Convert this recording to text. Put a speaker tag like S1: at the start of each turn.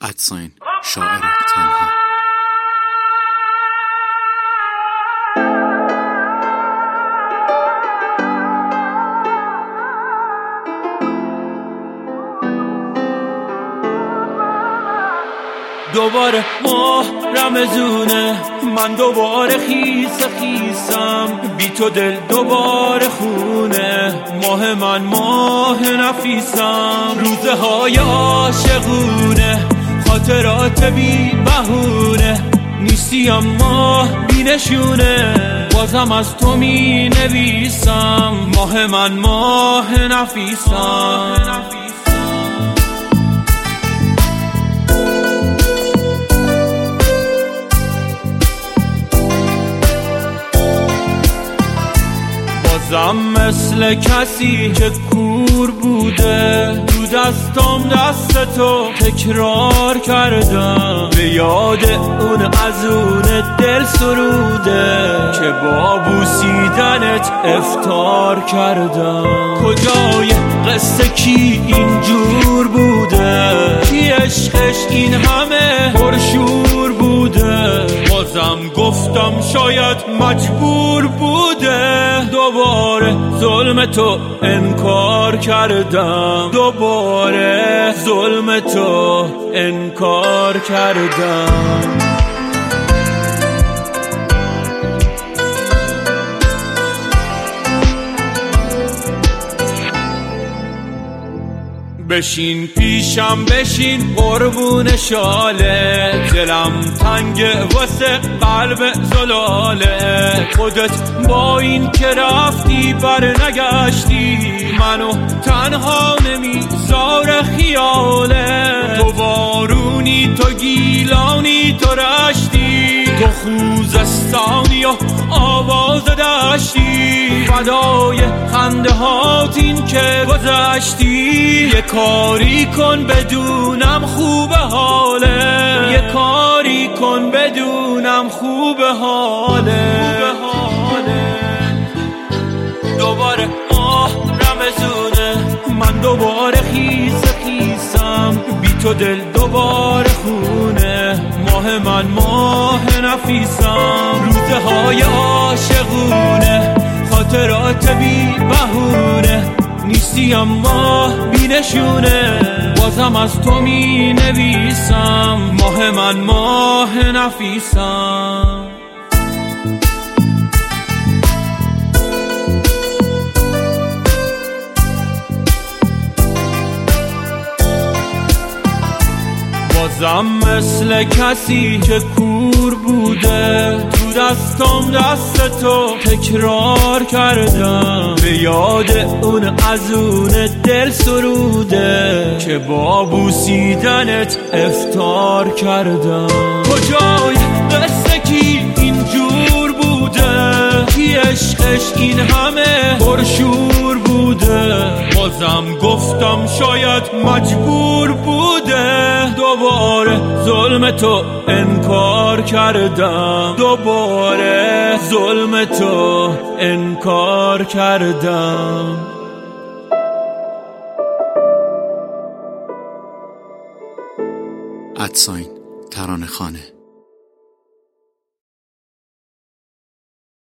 S1: شاعر تنها.
S2: دوباره ماه رمزونه، من دوباره خیسم، بی تو دل دوباره خونه. ماه من ماه نفیسم، روزه های عاشقونه، خاطرات بی بهونه. نیستی اما بی نشونه، بازم از تو می نویسم. ماه من ماه نفیسم. بازم مثل کسی که کور بوده، تو دستم دست تو تکرار کردم. به یاد اون ازون دل سروده که با بوسیدنت افطار کردم. کجای قصه کی اینجور بوده، کی عشقش این همه پرشور بوده. بازم گفتم شاید مجبور بوده. دوباره ظلم تو انکار کردم، دوباره ظلم تو انکار کردم. بشین پیشم، بشین قربون شاله، دلم تنگ واسه قلب زلاله. خودت با این که رفتی بر نگشتی، منو تنها نمیذاره خیاله. تو بارونی، تو گیلانی، تو رشتی، تو خوزستانی و آواز دشتی. فدای خنده هات این که گذشتی. یه کاری کن بدونم خوب حاله، یه کاری کن بدونم خوب حاله. دوباره ماه رمزونه، من دوباره خیسم، بی تو دل دوباره خونه. ماه من ماه نفیسم، روزه های عاشقونه، خاطرات بی بهونه. نیستی اما بی نشونه، بازم از تو می نویسم. ماه من ماه نفیسم. بازم مثل کسی که کور بوده، تو دستم دست تو تکرار کردم. به یاد اون ازون دل سروده که با بوسیدنت افطار کردم. کجای قصه کی اینجور بوده، کی عشقش این همه پرشور بوده. بازم گفتم شاید مجبور بوده. دوباره ظلم تو انکار کردم، دوباره ظلم تو انکار کردم.
S1: ترانه‌خانه